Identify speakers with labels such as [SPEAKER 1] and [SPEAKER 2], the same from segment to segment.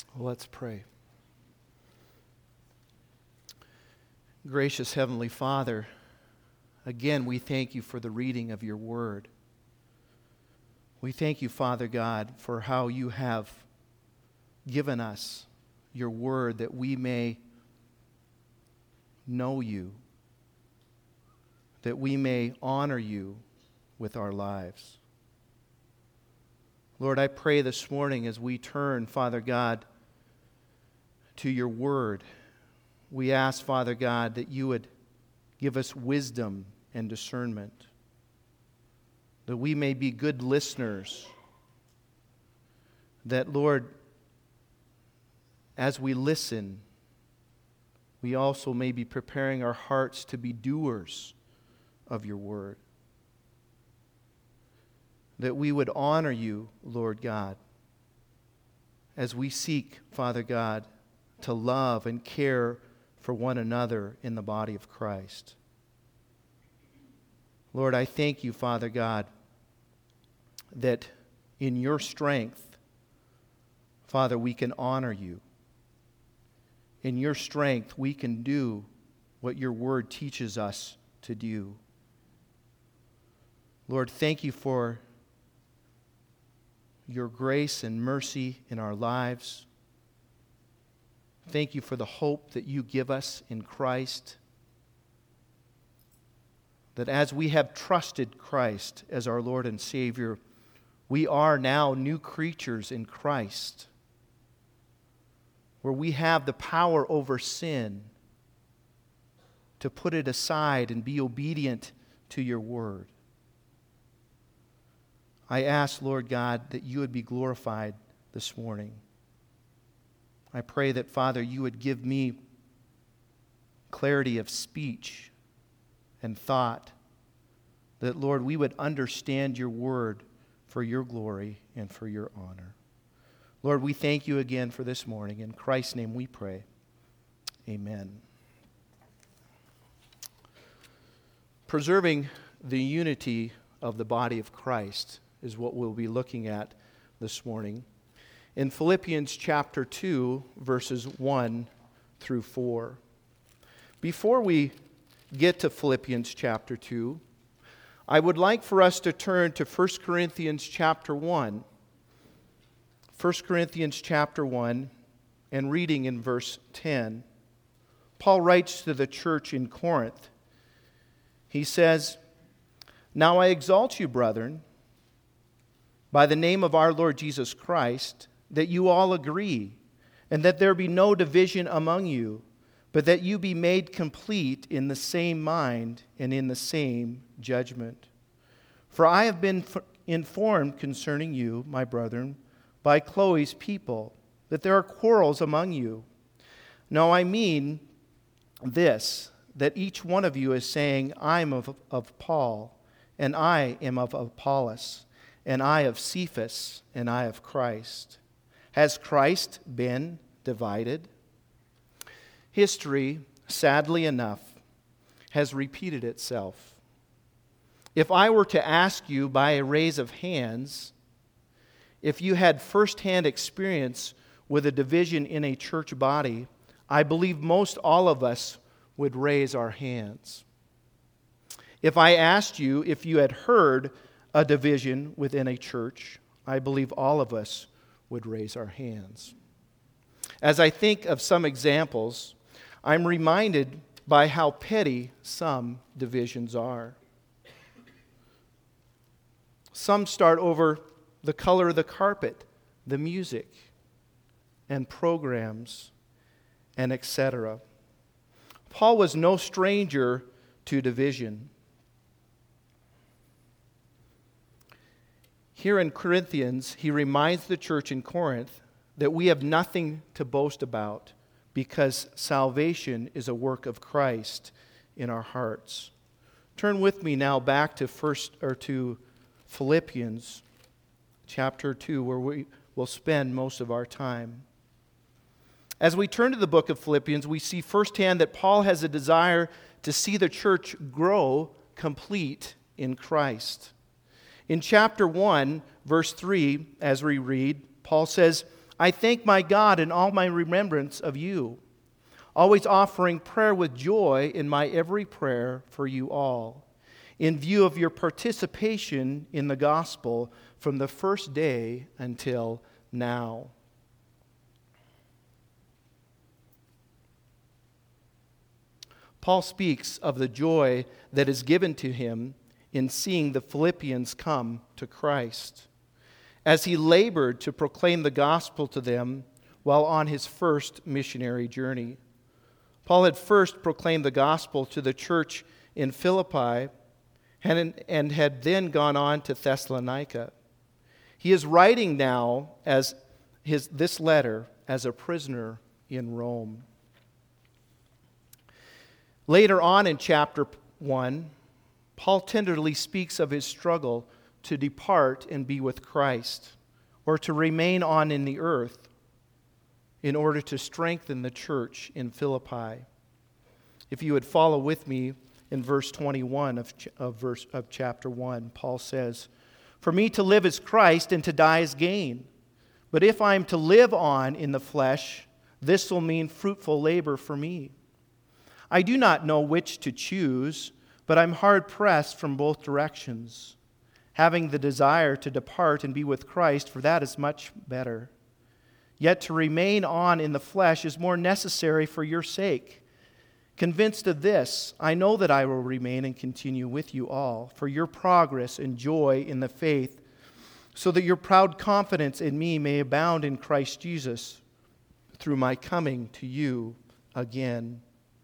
[SPEAKER 1] Let's pray. Gracious Heavenly Father, again we thank you for the reading of your word. We thank you, Father God, for how you have given us your word that we may know you, that we may honor you with our lives. Lord, I pray this morning as we turn, Father God, to your word, we ask, Father God, that you would give us wisdom and discernment, that we may be good listeners, that, Lord, as we listen, we also may be preparing our hearts to be doers of your word, that we would honor you, Lord God, as we seek, Father God, to love and care for one another in the body of Christ. Lord, I thank you, Father God, that in your strength, Father, we can honor you. In your strength, we can do what your word teaches us to do. Lord, thank you for your grace and mercy in our lives. Thank you for the hope that you give us in Christ. That as we have trusted Christ as our Lord and Savior, we are now new creatures in Christ, where we have the power over sin to put it aside and be obedient to your word. I ask, Lord God, that you would be glorified this morning. I pray that, Father, you would give me clarity of speech and thought, that, Lord, we would understand your word for your glory and for your honor. Lord, we thank you again for this morning. In Christ's name we pray. Amen. Preserving the unity of the body of Christ is what we'll be looking at this morning. In Philippians chapter 2, verses 1 through 4. Before we get to Philippians chapter 2, I would like for us to turn to 1 Corinthians chapter 1. 1 Corinthians chapter 1, and reading in verse 10. Paul writes to the church in Corinth. He says, "Now I exalt you, brethren, by the name of our Lord Jesus Christ, that you all agree, and that there be no division among you, but that you be made complete in the same mind and in the same judgment. For I have been informed concerning you, my brethren, by Chloe's people, that there are quarrels among you. Now I mean this, that each one of you is saying, I am of Paul, and I am of Apollos, and I of Cephas, and I of Christ. Has Christ been divided?" History, sadly enough, has repeated itself. If I were to ask you by a raise of hands, if you had firsthand experience with a division in a church body, I believe most all of us would raise our hands. If I asked you if you had heard a division within a church, I believe all of us would raise our hands. As I think of some examples, I'm reminded by how petty some divisions are. Some start over the color of the carpet, the music, and programs, and etc. Paul was no stranger to division. Here in Corinthians, he reminds the church in Corinth that we have nothing to boast about because salvation is a work of Christ in our hearts. Turn with me now back to Philippians chapter 2, where we will spend most of our time. As we turn to the book of Philippians, we see firsthand that Paul has a desire to see the church grow complete in Christ. In chapter 1, verse 3, as we read, Paul says, I thank my God in all my remembrance of you, always offering prayer with joy in my every prayer for you all, in view of your participation in the gospel from the first day until now. Paul speaks of the joy that is given to him in seeing the Philippians come to Christ, as he labored to proclaim the gospel to them while on his first missionary journey. Paul had first proclaimed the gospel to the church in Philippi and had then gone on to Thessalonica. He is writing now this letter as a prisoner in Rome. Later on in chapter 1, Paul tenderly speaks of his struggle to depart and be with Christ, or to remain on in the earth in order to strengthen the church in Philippi. If you would follow with me in verse 21 of chapter 1, Paul says, "For me to live is Christ, and to die is gain. But if I am to live on in the flesh, this will mean fruitful labor for me. I do not know which to choose, but I'm hard-pressed from both directions, having the desire to depart and be with Christ, for that is much better. Yet to remain on in the flesh is more necessary for your sake. Convinced of this, I know that I will remain and continue with you all for your progress and joy in the faith, so that your proud confidence in me may abound in Christ Jesus through my coming to you again."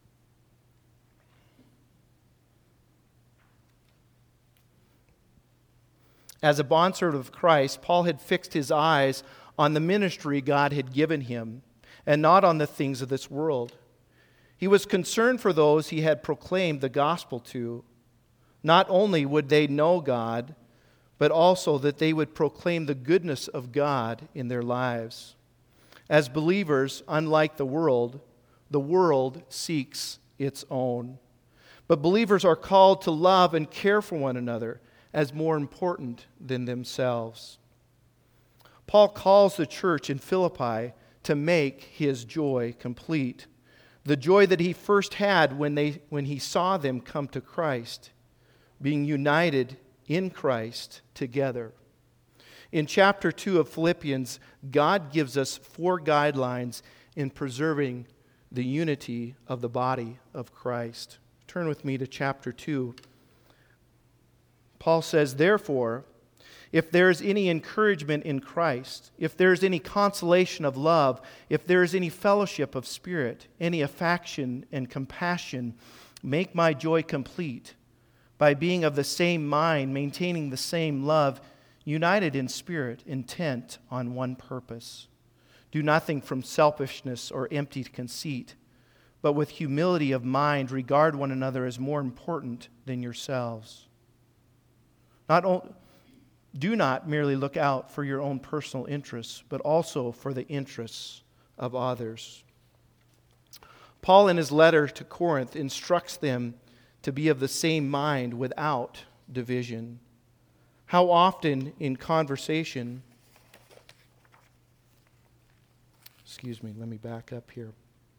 [SPEAKER 1] As a bondservant of Christ, Paul had fixed his eyes on the ministry God had given him, and not on the things of this world. He was concerned for those he had proclaimed the gospel to. Not only would they know God, but also that they would proclaim the goodness of God in their lives. As believers, unlike the world seeks its own. But believers are called to love and care for one another as more important than themselves. Paul calls the church in Philippi to make his joy complete. The joy that he first had when he saw them come to Christ, being united in Christ together. In chapter 2 of Philippians, God gives us 4 guidelines in preserving the unity of the body of Christ. Turn with me to chapter 2. Paul says, "Therefore, if there is any encouragement in Christ, if there is any consolation of love, if there is any fellowship of spirit, any affection and compassion, make my joy complete by being of the same mind, maintaining the same love, united in spirit, intent on one purpose. Do nothing from selfishness or empty conceit, but with humility of mind regard one another as more important than yourselves. Do not merely look out for your own personal interests, but also for the interests of others." Paul, in his letter to Corinth, instructs them to be of the same mind without division. How often in conversation, let me back up here.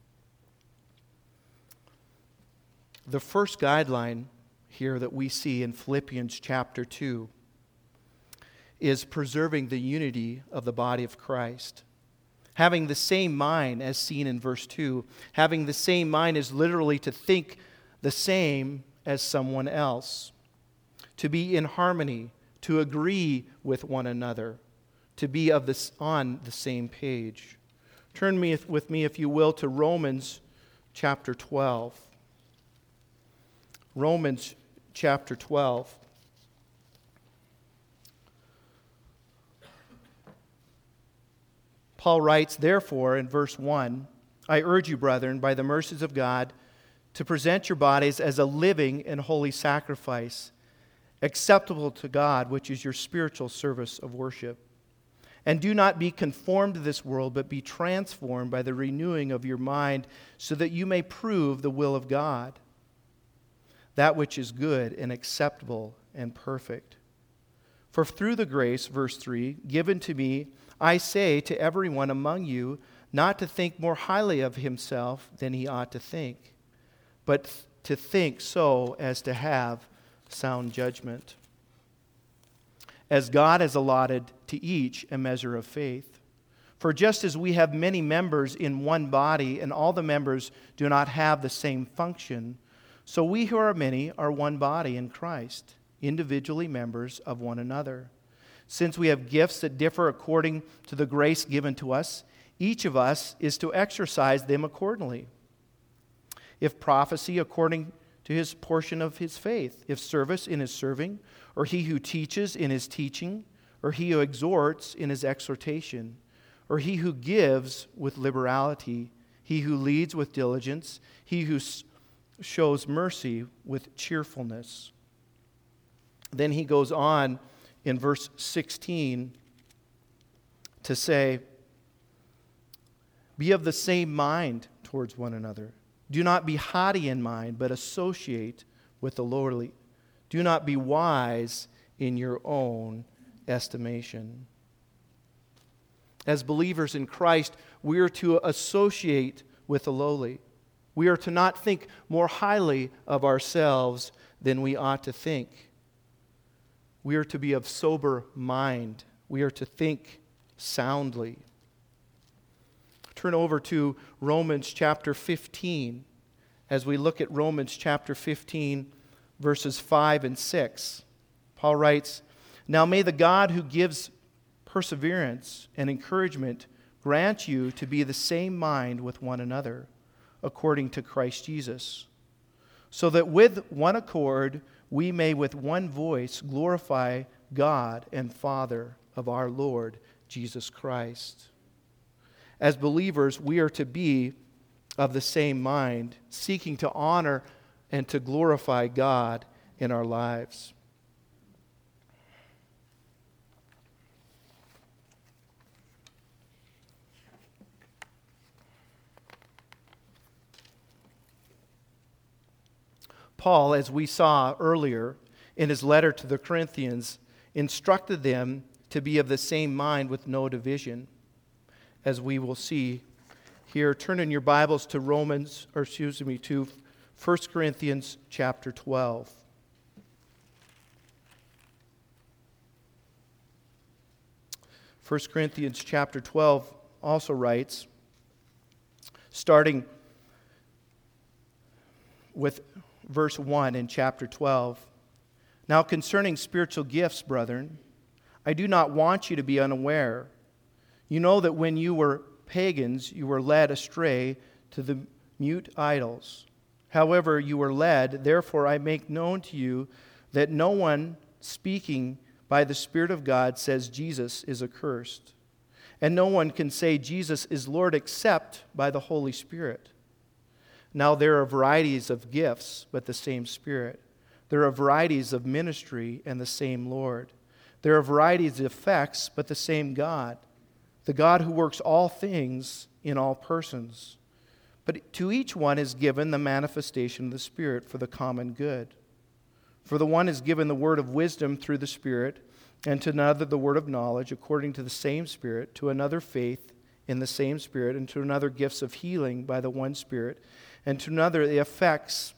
[SPEAKER 1] The first guideline here that we see in Philippians chapter 2 is preserving the unity of the body of Christ. Having the same mind, as seen in verse 2, having the same mind is literally to think the same as someone else, to be in harmony, to agree with one another, to be on the same page. Turn with me, if you will, to Romans chapter 12. Romans chapter 12. Paul writes, "Therefore," in verse 1, "I urge you, brethren, by the mercies of God, to present your bodies as a living and holy sacrifice, acceptable to God, which is your spiritual service of worship. And do not be conformed to this world, but be transformed by the renewing of your mind, so that you may prove the will of God, that which is good and acceptable and perfect. For through the grace," verse 3, "given to me, I say to everyone among you not to think more highly of himself than he ought to think, but to think so as to have sound judgment, as God has allotted to each a measure of faith. For just as we have many members in one body, and all the members do not have the same function, so we who are many are one body in Christ, individually members of one another. Since we have gifts that differ according to the grace given to us, each of us is to exercise them accordingly. If prophecy, according to his portion of his faith, if service, in his serving, or he who teaches in his teaching, or he who exhorts in his exhortation, or he who gives with liberality, he who leads with diligence, he who shows mercy with cheerfulness. Then he goes on in verse 16 to say, be of the same mind towards one another. Do not be haughty in mind, but associate with the lowly. Do not be wise in your own estimation. As believers in Christ, we are to associate with the lowly. We are to not think more highly of ourselves than we ought to think. We are to be of sober mind. We are to think soundly. Turn over to Romans chapter 15 as we look at Romans chapter 15, verses 5 and 6. Paul writes, now may the God who gives perseverance and encouragement grant you to be the same mind with one another, according to Christ Jesus, so that with one accord we may with one voice glorify God and Father of our Lord Jesus Christ. As believers, we are to be of the same mind, seeking to honor and to glorify God in our lives. Paul, as we saw earlier in his letter to the Corinthians, instructed them to be of the same mind with no division, as we will see here. Turn in your Bibles to to 1 Corinthians chapter 12. 1 Corinthians chapter 12 also writes, starting with verse 1 in chapter 12, now concerning spiritual gifts, brethren, I do not want you to be unaware. You know that when you were pagans, you were led astray to the mute idols. However, you were led, therefore I make known to you that no one speaking by the Spirit of God says Jesus is accursed. And no one can say Jesus is Lord except by the Holy Spirit. Now there are varieties of gifts, but the same Spirit. There are varieties of ministry and the same Lord. There are varieties of effects, but the same God. The God who works all things in all persons. But to each one is given the manifestation of the Spirit for the common good. For the one is given the word of wisdom through the Spirit, and to another the word of knowledge according to the same Spirit, to another faith in the same Spirit, and to another gifts of healing by the one Spirit, and to another the effects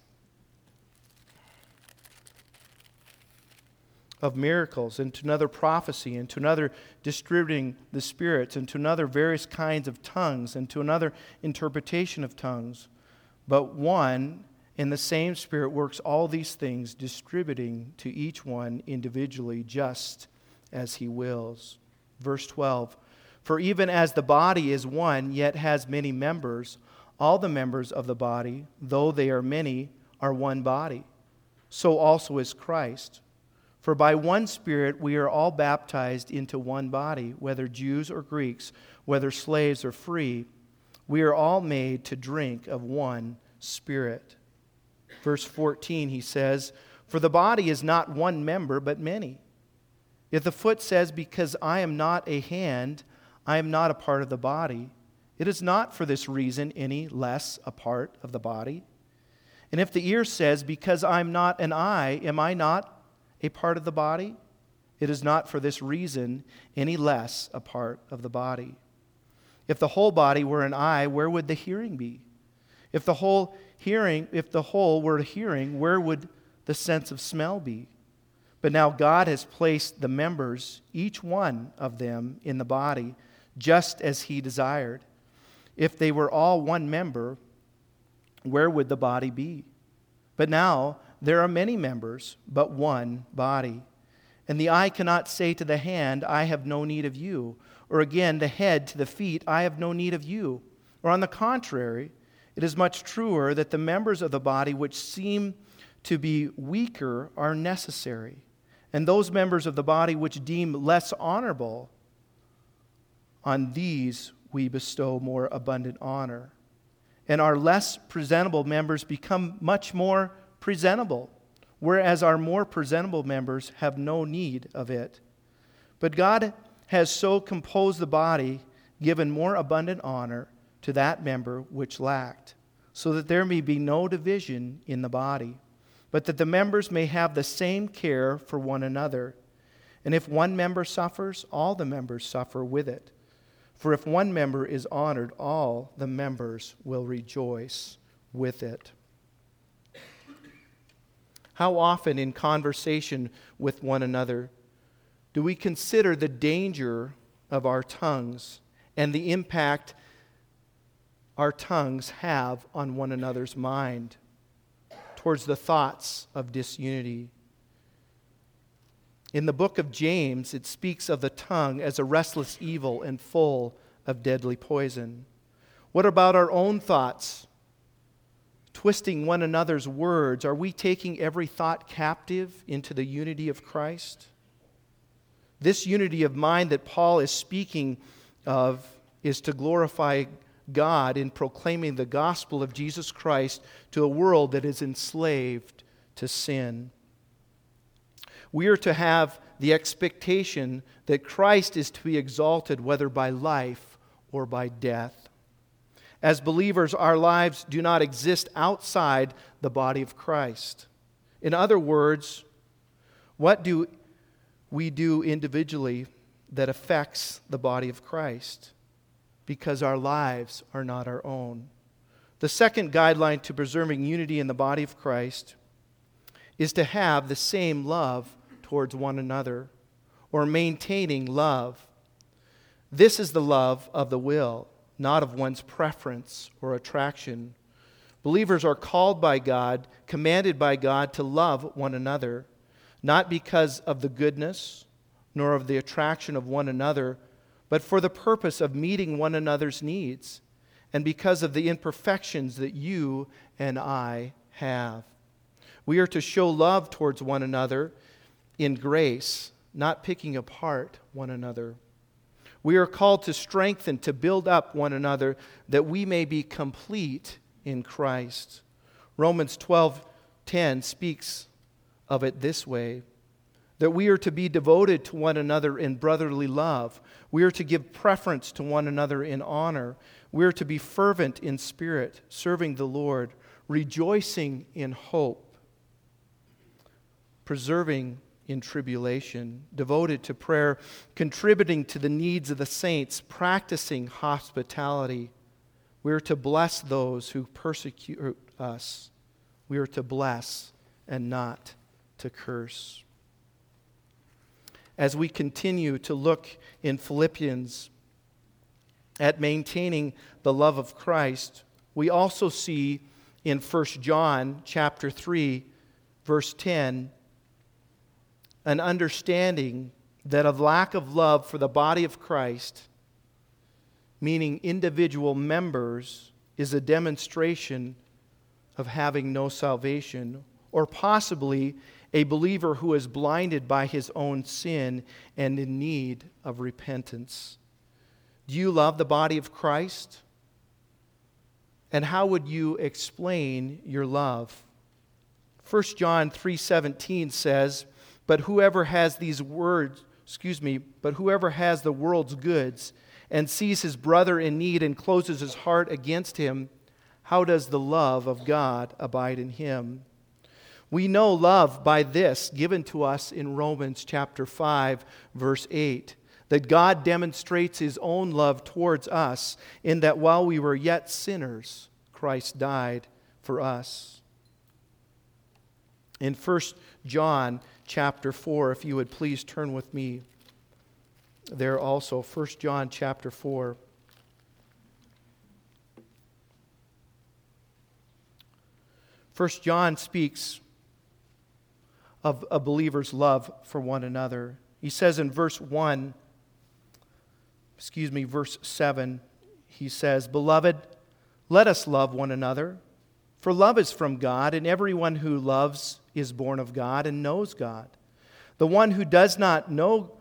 [SPEAKER 1] of miracles, and to another prophecy, and to another distributing the spirits, and to another various kinds of tongues, and to another interpretation of tongues. But one and the same Spirit works all these things, distributing to each one individually just as He wills. Verse 12, for even as the body is one, yet has many members, all the members of the body, though they are many, are one body. So also is Christ. For by one Spirit we are all baptized into one body, whether Jews or Greeks, whether slaves or free. We are all made to drink of one Spirit. Verse 14, he says, for the body is not one member, but many. If the foot says, because I am not a hand, I am not a part of the body, it is not for this reason any less a part of the body. And if the ear says, because I am not an eye, am I not a part of the body? it is not for this reason any less a part of the body. If the whole body were an eye, where would the hearing be? If the whole were hearing, where would the sense of smell be? But now God has placed the members, each one of them, in the body, just as He desired. If they were all one member, where would the body be? But now there are many members, but one body. And the eye cannot say to the hand, I have no need of you. Or again, the head to the feet, I have no need of you. Or on the contrary, it is much truer that the members of the body which seem to be weaker are necessary. And those members of the body which deem less honorable, on these we bestow more abundant honor. And our less presentable members become much more presentable, whereas our more presentable members have no need of it. But God has so composed the body, given more abundant honor to that member which lacked, so that there may be no division in the body, but that the members may have the same care for one another. And if one member suffers, all the members suffer with it. For if one member is honored, all the members will rejoice with it. How often in conversation with one another do we consider the danger of our tongues and the impact our tongues have on one another's mind towards the thoughts of disunity? In the book of James, it speaks of the tongue as a restless evil and full of deadly poison. What about our own thoughts? Twisting one another's words, are we taking every thought captive into the unity of Christ? This unity of mind that Paul is speaking of is to glorify God in proclaiming the gospel of Jesus Christ to a world that is enslaved to sin. We are to have the expectation that Christ is to be exalted whether by life or by death. As believers, our lives do not exist outside the body of Christ. In other words, what do we do individually that affects the body of Christ? Because our lives are not our own. The second guideline to preserving unity in the body of Christ is to have the same love towards one another, or maintaining love. This is the love of the will, not of one's preference or attraction. Believers are called by God, commanded by God to love one another, not because of the goodness nor of the attraction of one another, but for the purpose of meeting one another's needs, and because of the imperfections that you and I have. We are to show love towards one another in grace, not picking apart one another. We are called to strengthen, to build up one another, that we may be complete in Christ. Romans 12:10 speaks of it this way, that we are to be devoted to one another in brotherly love. We are to give preference to one another in honor. We are to be fervent in spirit, serving the Lord, rejoicing in hope, persevering in tribulation, devoted to prayer, contributing to the needs of the saints, practicing hospitality. We are to bless those who persecute us. We are to bless and not to curse. As we continue to look in Philippians at maintaining the love of Christ, we also see in 1 John chapter 3, verse 10, an understanding that a lack of love for the body of Christ, meaning individual members, is a demonstration of having no salvation, or possibly a believer who is blinded by his own sin and in need of repentance. Do you love the body of Christ? And how would you explain your love? 1 John 3:17 says, But whoever has the world's goods and sees his brother in need and closes his heart against him, how does the love of God abide in him? We know love by this, given to us in Romans chapter 5, verse 8, that God demonstrates his own love towards us in that while we were yet sinners, Christ died for us. In 1 John chapter 4, if you would please turn with me there also, 1 John chapter 4. First John speaks of a believer's love for one another. He says in verse 7, he says, "Beloved, let us love one another, for love is from God, and everyone who loves is born of God and knows God. The one who does not love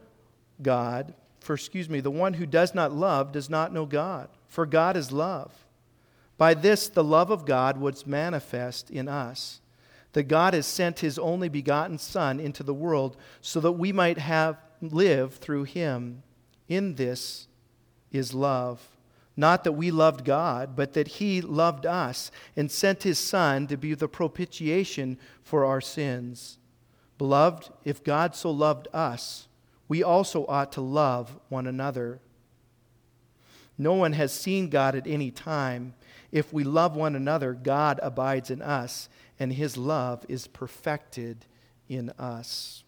[SPEAKER 1] does not know God, for God is love. By this the love of God was manifest in us, that God has sent his only begotten Son into the world so that we might live through him. In this is love. Not that we loved God, but that he loved us and sent his Son to be the propitiation for our sins. Beloved, if God so loved us, we also ought to love one another. No one has seen God at any time. If we love one another, God abides in us, and his love is perfected in us."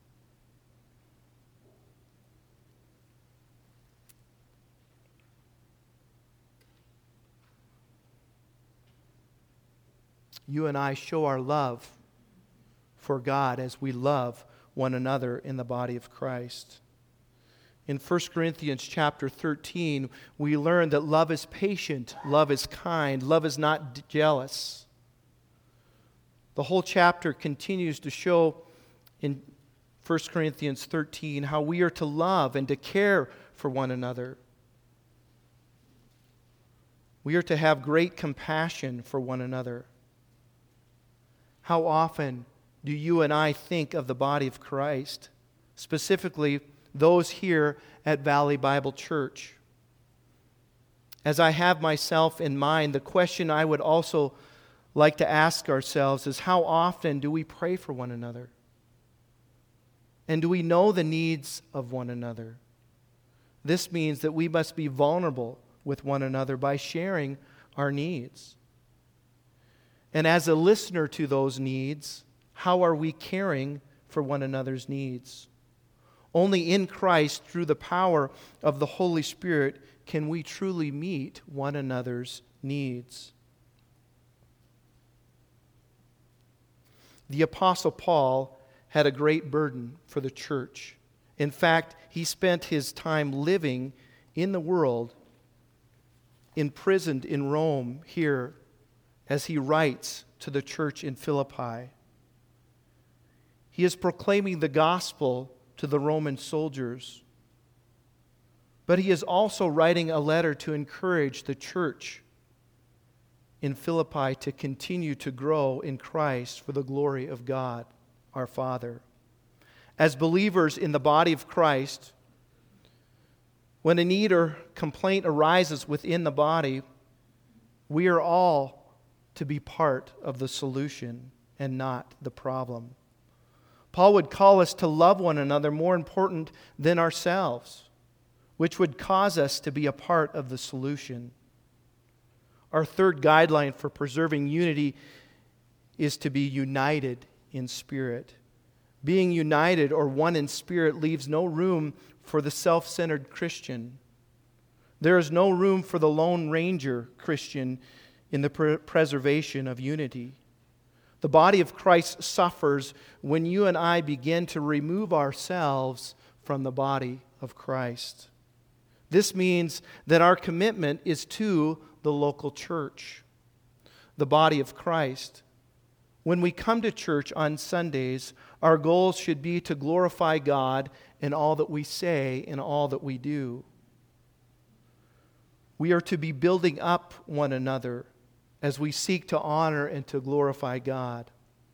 [SPEAKER 1] You and I show our love for God as we love one another in the body of Christ. In 1 Corinthians chapter 13, we learn that love is patient, love is kind, love is not jealous. The whole chapter continues to show in 1 Corinthians 13 how we are to love and to care for one another. We are to have great compassion for one another. How often do you and I think of the body of Christ, specifically those here at Valley Bible Church? As I have myself in mind, the question I would also like to ask ourselves is, how often do we pray for one another? And do we know the needs of one another? This means that we must be vulnerable with one another by sharing our needs. And as a listener to those needs, how are we caring for one another's needs? Only in Christ, through the power of the Holy Spirit, can we truly meet one another's needs. The Apostle Paul had a great burden for the church. In fact, he spent his time living in the world, imprisoned in Rome here, as he writes to the church in Philippi. He is proclaiming the gospel to the Roman soldiers, but he is also writing a letter to encourage the church in Philippi to continue to grow in Christ for the glory of God, our Father. As believers in the body of Christ, when a need or complaint arises within the body, we are all to be part of the solution and not the problem. Paul would call us to love one another more important than ourselves, which would cause us to be a part of the solution. Our third guideline for preserving unity is to be united in spirit. Being united or one in spirit leaves no room for the self-centered Christian. There is no room for the Lone Ranger Christian in the preservation of unity. The body of Christ suffers when you and I begin to remove ourselves from the body of Christ. This means that our commitment is to the local church, the body of Christ. When we come to church on Sundays, our goals should be to glorify God in all that we say and all that we do. We are to be building up one another as we seek to honor and to glorify God.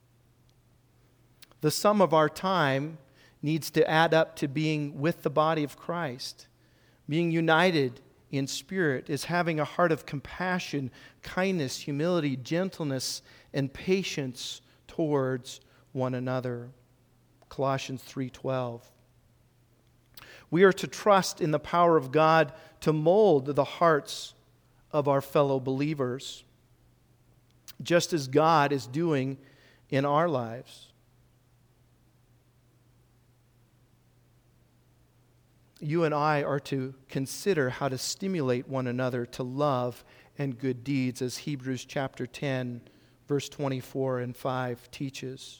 [SPEAKER 1] The sum of our time needs to add up to being with the body of Christ. Being united in spirit is having a heart of compassion, kindness, humility, gentleness, and patience towards one another. Colossians 3:12. We are to trust in the power of God to mold the hearts of our fellow believers, just as God is doing in our lives. You and I are to consider how to stimulate one another to love and good deeds, as Hebrews chapter 10, verse 24 and 5 teaches.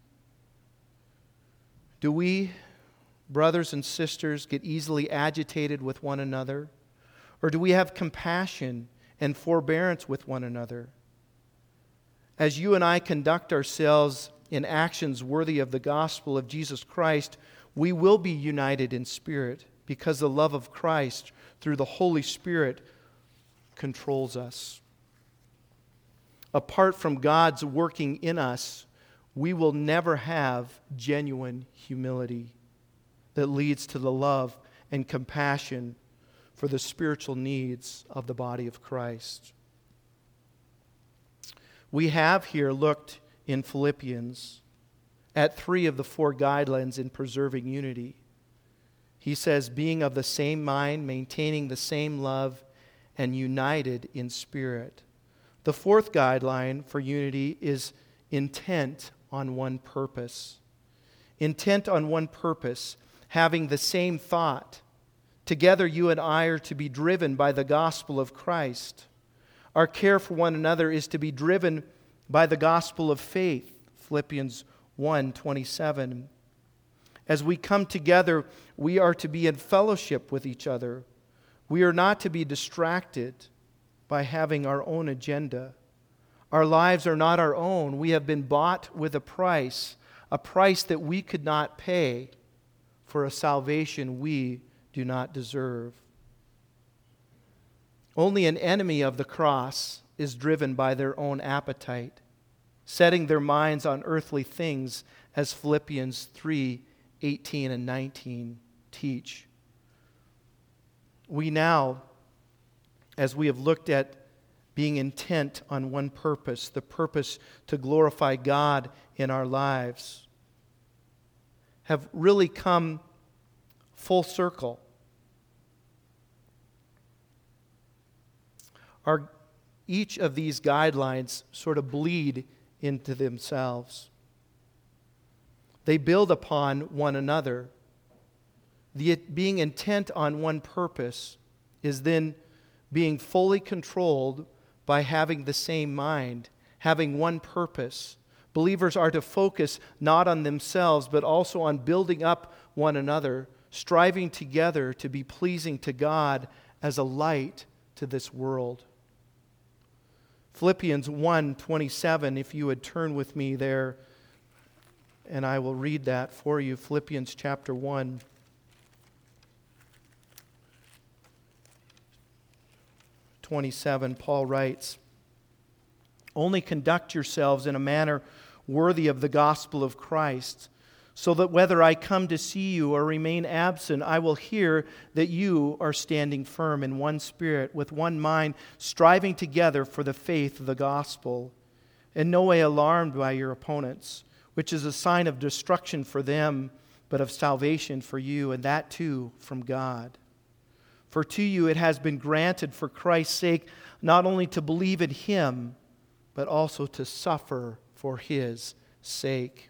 [SPEAKER 1] Do we, brothers and sisters, get easily agitated with one another? Or do we have compassion and forbearance with one another? As you and I conduct ourselves in actions worthy of the gospel of Jesus Christ, we will be united in spirit because the love of Christ through the Holy Spirit controls us. Apart from God's working in us, we will never have genuine humility that leads to the love and compassion for the spiritual needs of the body of Christ. We have here looked in Philippians at 3 of the 4 guidelines in preserving unity. He says, being of the same mind, maintaining the same love, and united in spirit. The 4th guideline for unity is intent on one purpose. Intent on one purpose, having the same thought. Together you and I are to be driven by the gospel of Christ. Our care for one another is to be driven by the gospel of faith. Philippians 1:27. As we come together, we are to be in fellowship with each other. We are not to be distracted by having our own agenda. Our lives are not our own. We have been bought with a price that we could not pay for a salvation we do not deserve. Only an enemy of the cross is driven by their own appetite, setting their minds on earthly things, as Philippians 3:18 and 19 teach. We now, as we have looked at being intent on one purpose, the purpose to glorify God in our lives, have really come full circle. Each of these guidelines sort of bleed into themselves. They build upon one another. Being intent on one purpose is then being fully controlled by having the same mind, having one purpose. Believers are to focus not on themselves, but also on building up one another, striving together to be pleasing to God as a light to this world. Philippians 1:27, if you would turn with me there, and I will read that for you. Philippians chapter 1. Paul writes, only conduct yourselves in a manner worthy of the gospel of Christ, so that whether I come to see you or remain absent, I will hear that you are standing firm in one spirit, with one mind, striving together for the faith of the gospel, in no way alarmed by your opponents, which is a sign of destruction for them, but of salvation for you, and that too from God. For to you it has been granted for Christ's sake not only to believe in Him, but also to suffer for His sake.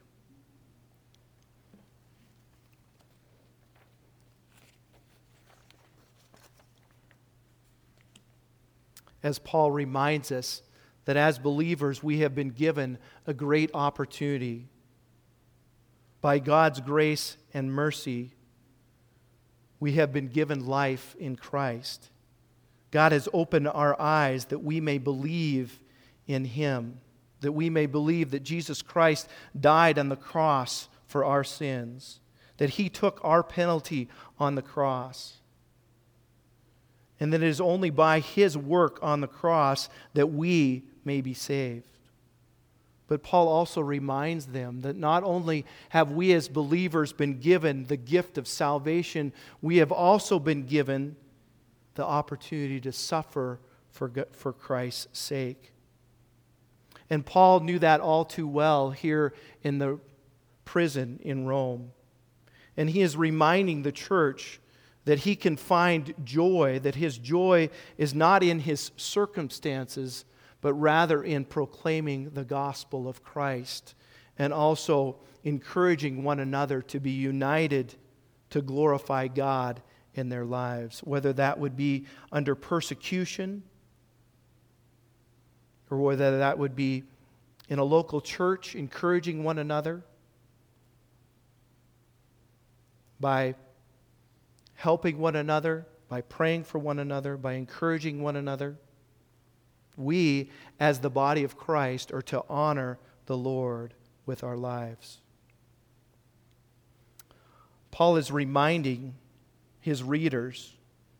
[SPEAKER 1] As Paul reminds us that as believers we have been given a great opportunity. By God's grace and mercy, we have been given life in Christ. God has opened our eyes that we may believe in Him, that we may believe that Jesus Christ died on the cross for our sins, that He took our penalty on the cross, and that it is only by His work on the cross that we may be saved. But Paul also reminds them that not only have we as believers been given the gift of salvation, we have also been given the opportunity to suffer for Christ's sake. And Paul knew that all too well here in the prison in Rome. And he is reminding the church that he can find joy, that his joy is not in his circumstances, but rather in proclaiming the gospel of Christ, and also encouraging one another to be united to glorify God in their lives, whether that would be under persecution or whether that would be in a local church, encouraging one another by helping one another, by praying for one another, by encouraging one another. We, as the body of Christ, are to honor the Lord with our lives. Paul is reminding his readers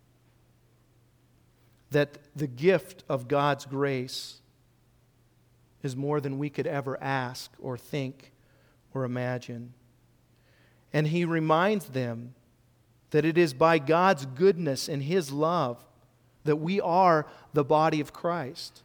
[SPEAKER 1] that the gift of God's grace is more than we could ever ask or think or imagine. And he reminds them that it is by God's goodness and His love that we are the body of Christ.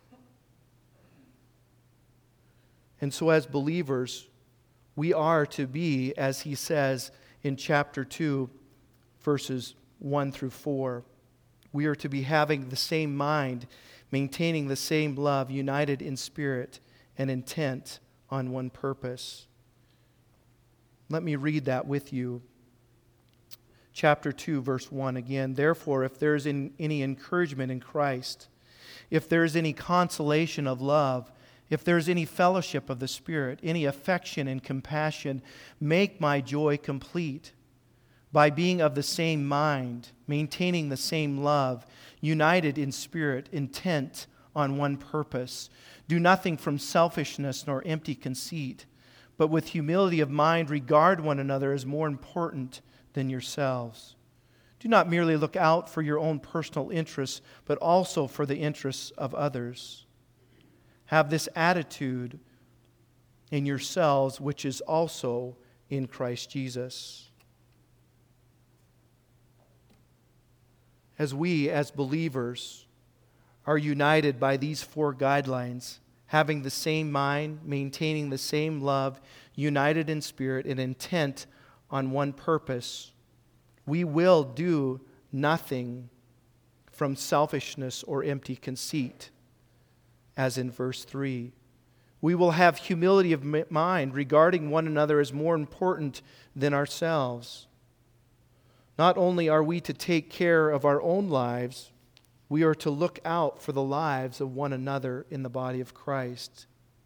[SPEAKER 1] And so as believers, we are to be, as he says in chapter 2, verses 1 through 4, we are to be having the same mind, maintaining the same love, united in spirit and intent on one purpose. Let me read that with you. Chapter 2, verse 1 again. Therefore, if there is any encouragement in Christ, if there is any consolation of love, if there is any fellowship of the Spirit, any affection and compassion, make my joy complete by being of the same mind, maintaining the same love, united in spirit, intent on one purpose. Do nothing from selfishness nor empty conceit, but with humility of mind regard one another as more important than yourselves. Do not merely look out for your own personal interests, but also for the interests of others. Have this attitude in yourselves, which is also in Christ Jesus. As we, as believers, are united by these four guidelines, having the same mind, maintaining the same love, united in spirit and intent on one purpose, we will do nothing from selfishness or empty conceit, as in verse 3. We will have humility of mind, regarding one another as more important than ourselves. Not only are we to take care of our own lives, we are to look out for the lives of one another in the body of Christ.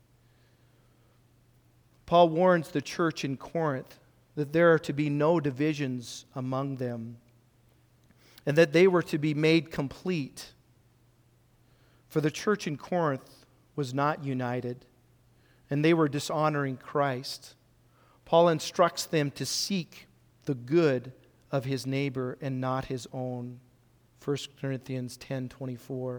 [SPEAKER 1] Paul warns the church in Corinth that there are to be no divisions among them, and that they were to be made complete. For the church in Corinth was not united, and they were dishonoring Christ. Paul instructs them to seek the good of his neighbor and not his own. 1 Corinthians 10:24.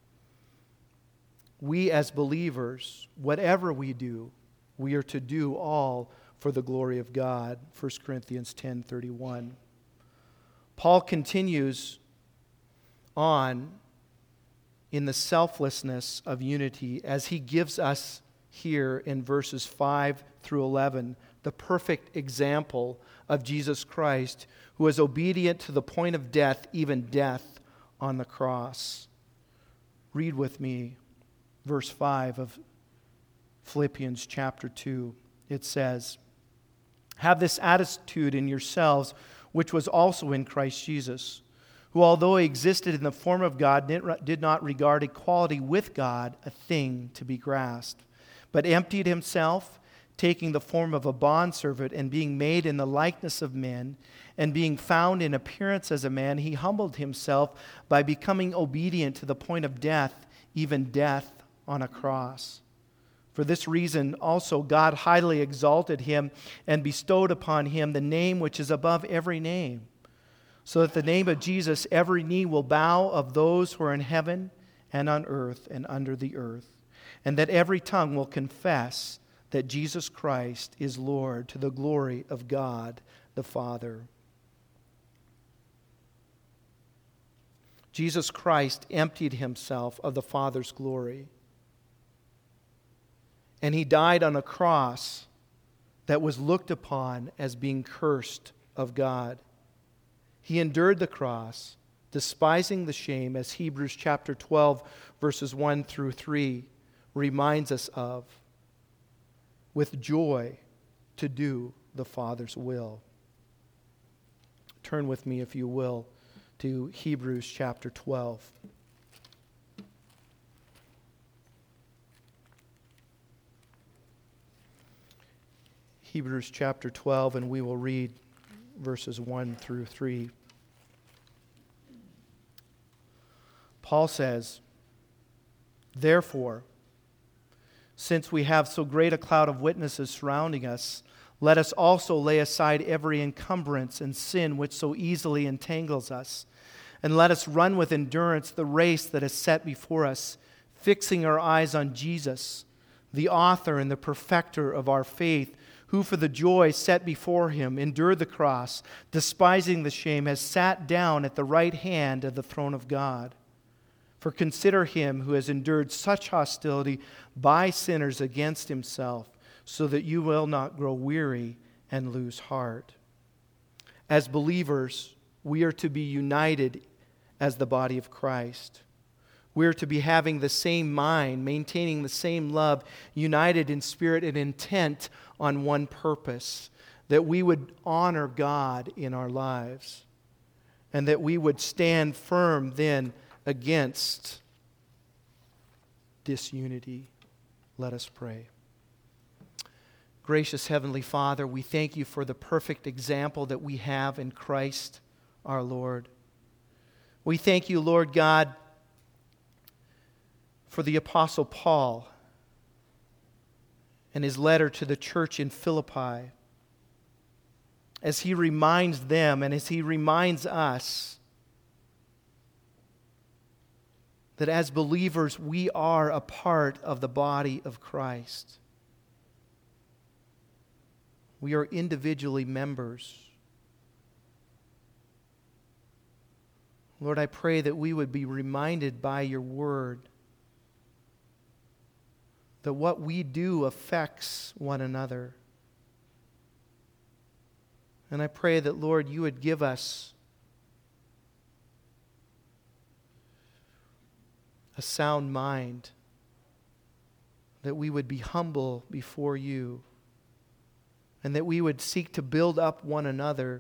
[SPEAKER 1] We as believers, whatever we do, we are to do all for the glory of God. 1 Corinthians 10:31. Paul continues on in the selflessness of unity as he gives us here in verses 5 through 11 the perfect example of Jesus Christ, who was obedient to the point of death, even death on the cross. Read with me verse 5 of Philippians chapter 2. It says, "Have this attitude in yourselves, which was also in Christ Jesus, who, although he existed in the form of God, did not regard equality with God a thing to be grasped, but emptied himself, taking the form of a bondservant, and being made in the likeness of men, and being found in appearance as a man, he humbled himself by becoming obedient to the point of death, even death on a cross. For this reason also God highly exalted him and bestowed upon him the name which is above every name, so that the name of Jesus every knee will bow, of those who are in heaven and on earth and under the earth, and that every tongue will confess that Jesus Christ is Lord, to the glory of God the Father." Jesus Christ emptied himself of the Father's glory. And he died on a cross that was looked upon as being cursed of God. He endured the cross, despising the shame, as Hebrews chapter 12, verses 1 through 3 reminds us of, with joy to do the Father's will. Turn with me, if you will, to Hebrews chapter 12. Hebrews chapter 12, and we will read verses 1 through 3. Paul says, "Therefore, since we have so great a cloud of witnesses surrounding us, let us also lay aside every encumbrance and sin which so easily entangles us, and let us run with endurance the race that is set before us, fixing our eyes on Jesus, the author and the perfecter of our faith, who for the joy set before him endured the cross, despising the shame, has sat down at the right hand of the throne of God. For consider him who has endured such hostility by sinners against himself, so that you will not grow weary and lose heart." As believers, we are to be united as the body of Christ. We are to be having the same mind, maintaining the same love, united in spirit and intent on one purpose, that we would honor God in our lives, and that we would stand firm then against disunity. Let us pray. Gracious Heavenly Father, we thank you for the perfect example that we have in Christ our Lord. We thank you, Lord God, for the Apostle Paul and his letter to the church in Philippi, as he reminds them and as he reminds us that as believers we are a part of the body of Christ. We are individually members. Lord, I pray that we would be reminded by your word that what we do affects one another. And I pray that, Lord, you would give us a sound mind, that we would be humble before you, and that we would seek to build up one another,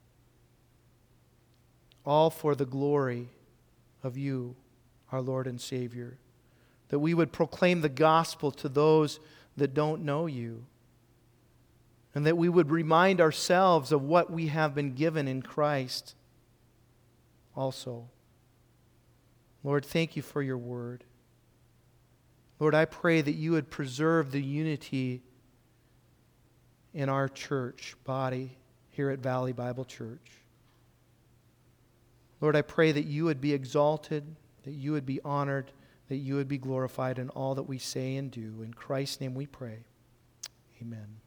[SPEAKER 1] all for the glory of you, our Lord and Savior. That we would proclaim the gospel to those that don't know you. And that we would remind ourselves of what we have been given in Christ also. Lord, thank you for your word. Lord, I pray that you would preserve the unity in our church body here at Valley Bible Church. Lord, I pray that you would be exalted, that you would be honored, that you would be glorified in all that we say and do. In Christ's name we pray. Amen.